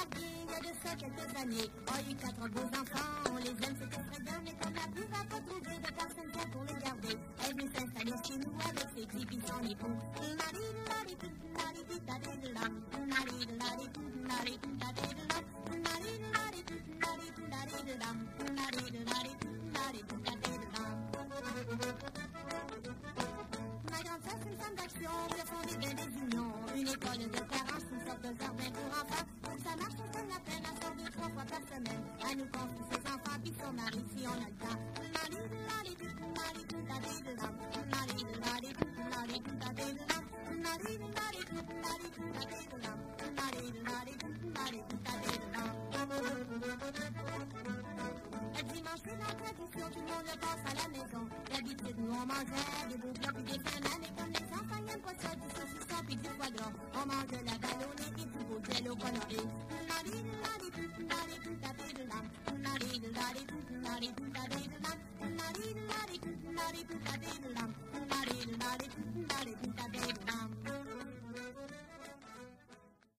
Barbier, il y a de ça quelques années, a eu 4 beaux enfants, on les aime, c'était très bien, mais comme la pluie va pas trouver de personne bien pour les garder, elle est venue s'installer chez nous avec ses petits puis son époux. Ma grande sœur, c'est une femme d'action, le fond des bains des unions, une école de parents, une sorte de jardin pour enfants. Pour ça marche, on se donne la peine, elle sort 2-3 fois par semaine. Elle nous confie ses enfants, puis son mari, si on a le temps. Le dimanche, c'est la tradition, tout le monde le passe à la maison. D'habitude, nous on mangeait des beaux plats puis des flamants, mais comme les enfants n'aiment pas ça, du saucisson puis du foie gras, on mange de la ballonnée et du beau jello coloré.